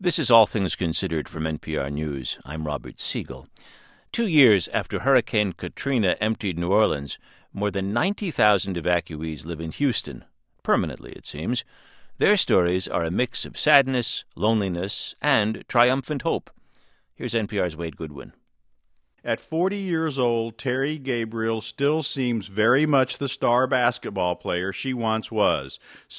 This is All Things Considered from NPR News. I'm Robert Siegel. 2 years after Hurricane Katrina emptied New Orleans, more than 90,000 evacuees live in Houston, permanently it seems. Their stories are a mix of sadness, loneliness, and triumphant hope. Here's NPR's Wade Goodwin. At 40 years old, Terry Gabriel still seems very much the star basketball player she once was.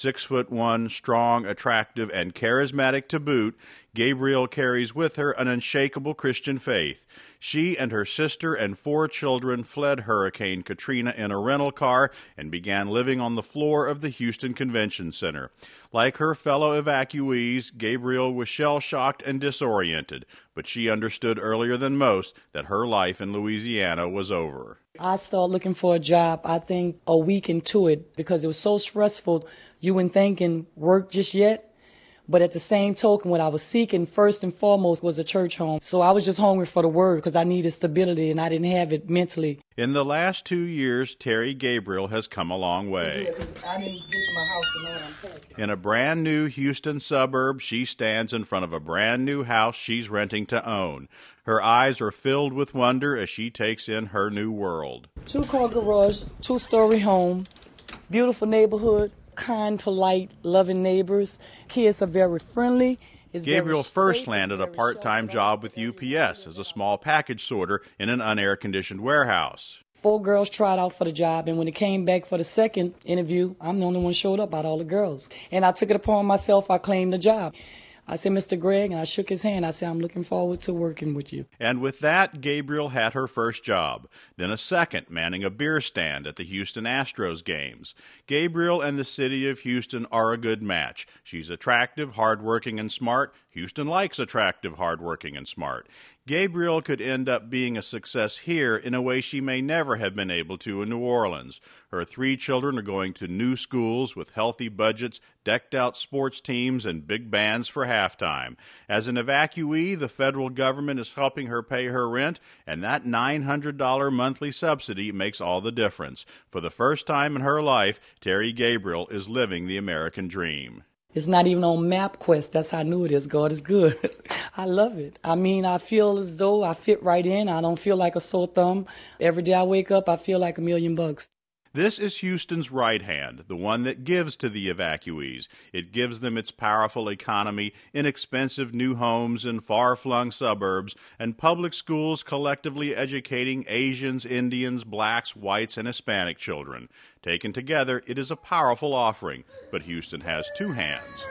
6'1", strong, attractive, and charismatic to boot, Gabriel carries with her an unshakable Christian faith. She and her sister and 4 children fled Hurricane Katrina in a rental car and began living on the floor of the Houston Convention Center. Like her fellow evacuees, Gabriel was shell-shocked and disoriented, but she understood earlier than most that her life in Louisiana was over. I started looking for a job, I think, a week into it because it was so stressful. You weren't thinking work just yet. But at the same token, what I was seeking first and foremost was a church home. So I was just hungry for the word because I needed stability and I didn't have it mentally. In the last 2 years, Terry Gabriel has come a long way. I didn't get to my house and now I'm packing. In a brand new Houston suburb, she stands in front of a brand new house she's renting to own. Her eyes are filled with wonder as she takes in her new world. 2-car garage, 2-story home, beautiful neighborhood. Kind, polite, loving neighbors. Kids are very friendly. Gabriel first landed a part-time job with UPS as a small package sorter in an unair-conditioned warehouse. 4 girls tried out for the job, and when it came back for the second interview, I'm the only one showed up out of all the girls. And I took it upon myself, I claimed the job. I said, Mr. Gregg, and I shook his hand. I said, I'm looking forward to working with you. And with that, Gabriel had her first job, then a second, manning a beer stand at the Houston Astros games. Gabriel and the city of Houston are a good match. She's attractive, hardworking, and smart. Houston likes attractive, hardworking, and smart. Gabriel could end up being a success here in a way she may never have been able to in New Orleans. Her 3 children are going to new schools with healthy budgets, decked-out sports teams, and big bands for halftime. As an evacuee, the federal government is helping her pay her rent, and that $900 monthly subsidy makes all the difference. For the first time in her life, Terry Gabriel is living the American dream. It's not even on MapQuest. That's how I knew it is. God is good. I love it. I mean, I feel as though I fit right in. I don't feel like a sore thumb. Every day I wake up, I feel like $1 million. This is Houston's right hand, the one that gives to the evacuees. It gives them its powerful economy, inexpensive new homes in far-flung suburbs, and public schools collectively educating Asians, Indians, blacks, whites, and Hispanic children. Taken together, it is a powerful offering, but Houston has 2 hands.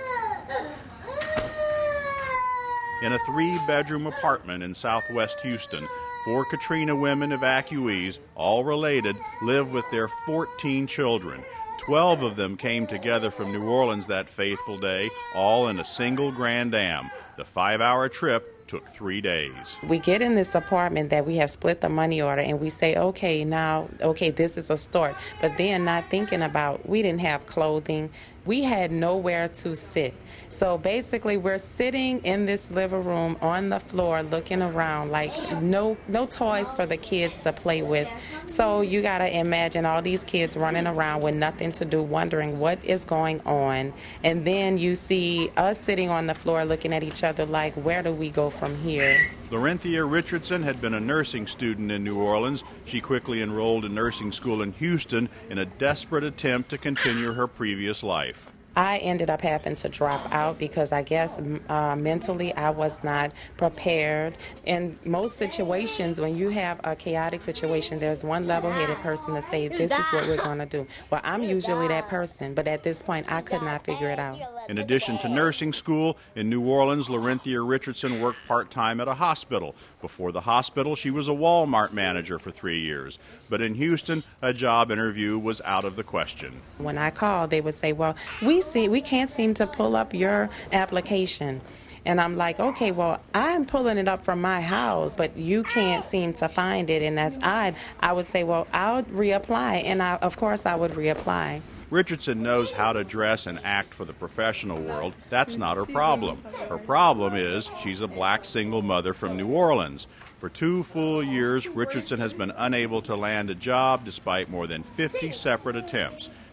In a 3-bedroom apartment in southwest Houston, 4 Katrina women evacuees, all related, live with their 14 children. 12 of them came together from New Orleans that fateful day, all in a single Grand Am. The 5-hour trip took 3 days. We get in this apartment that we have split the money order and we say, okay, this is a start. But then not thinking about, we didn't have clothing. We had nowhere to sit. So basically we're sitting in this living room on the floor looking around like no toys for the kids to play with. So you got to imagine all these kids running around with nothing to do, wondering what is going on. And then you see us sitting on the floor looking at each other like, where do we go from here? Lorenthia Richardson had been a nursing student in New Orleans. She quickly enrolled in nursing school in Houston in a desperate attempt to continue her previous life. I ended up having to drop out because I guess mentally I was not prepared. In most situations, when you have a chaotic situation, there's one level-headed person to say, this is what we're going to do. Well, I'm usually that person, but at this point, I could not figure it out. In addition to nursing school, in New Orleans, Lorenthia Richardson worked part-time at a hospital. Before the hospital, she was a Walmart manager for 3 years. But in Houston, a job interview was out of the question. When I called, they would say, well, we can't seem to pull up your application. And I'm like, okay, well, I'm pulling it up from my house, but you can't seem to find it, and that's odd. I would say, well, I'll reapply, and of course I would reapply. Richardson knows how to dress and act for the professional world. That's not her problem. Her problem is she's a black single mother from New Orleans. For 2 full years, Richardson has been unable to land a job despite more than 50 separate attempts.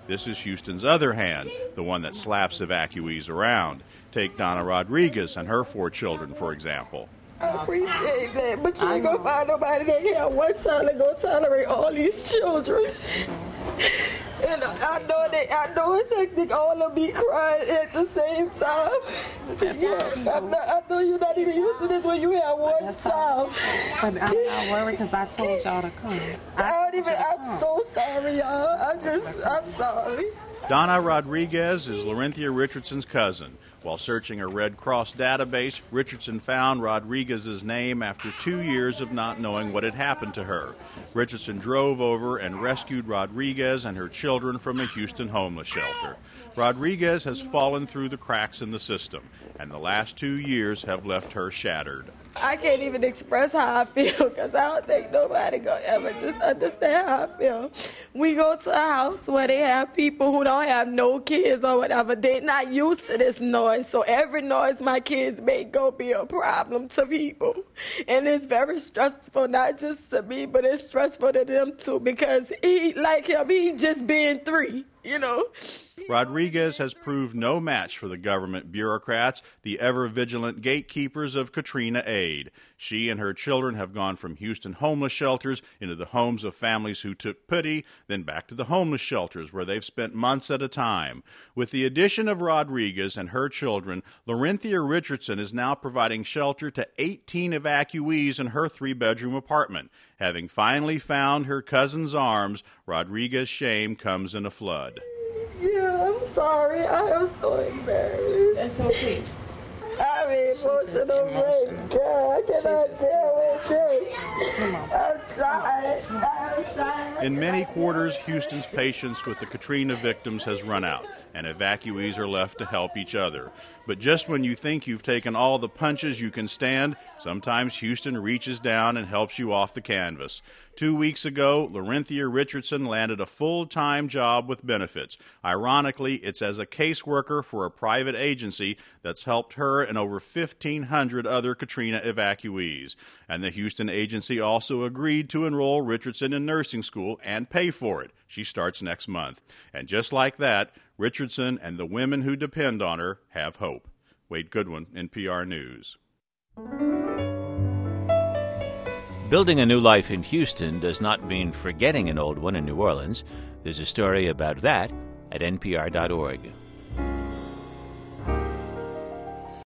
This is Houston's other hand, the one that slaps evacuees around. Take Donna Rodriguez and her 4 children, for example. I appreciate that, but you ain't gonna find nobody that can have one child and gonna tolerate all these children. And I know it's hectic, all of them be crying at the same time. I know you're not even used to this when you have one child. But I'm not worried because I told y'all to come. I'm so sorry, y'all. I'm sorry. Donna Rodriguez is Laurentia Richardson's cousin. While searching her Red Cross database, Richardson found Rodriguez's name after 2 years of not knowing what had happened to her. Richardson drove over and rescued Rodriguez and her children from a Houston homeless shelter. Rodriguez has fallen through the cracks in the system, and the last 2 years have left her shattered. I can't even express how I feel because I don't think nobody gonna ever just understand how I feel. We go to a house where they have people who don't have no kids or whatever. They're not used to this noise, so every noise my kids make gonna be a problem to people. And it's very stressful, not just to me, but it's stressful to them too because he just being 3, you know. Rodriguez has proved no match for the government bureaucrats, the ever-vigilant gatekeepers of Katrina aid. She and her children have gone from Houston homeless shelters into the homes of families who took pity, then back to the homeless shelters where they've spent months at a time. With the addition of Rodriguez and her children, Laurentia Richardson is now providing shelter to 18 evacuees in her 3-bedroom apartment. Having finally found her cousin's arms, Rodriguez's shame comes in a flood. Yeah, I'm sorry. I am so embarrassed. That's okay. I'm emotional breakdown. I cannot deal with this. I'm tired. In many quarters, Houston's patience with the Katrina victims has run out, and evacuees are left to help each other. But just when you think you've taken all the punches you can stand, sometimes Houston reaches down and helps you off the canvas. 2 weeks ago, Laurentia Richardson landed a full-time job with benefits. Ironically, it's as a caseworker for a private agency that's helped her and over 1,500 other Katrina evacuees. And the Houston agency also agreed to enroll Richardson in nursing school and pay for it. She starts next month. And just like that, Richardson and the women who depend on her have hope. Wade Goodwin, NPR News. Building a new life in Houston does not mean forgetting an old one in New Orleans. There's a story about that at npr.org.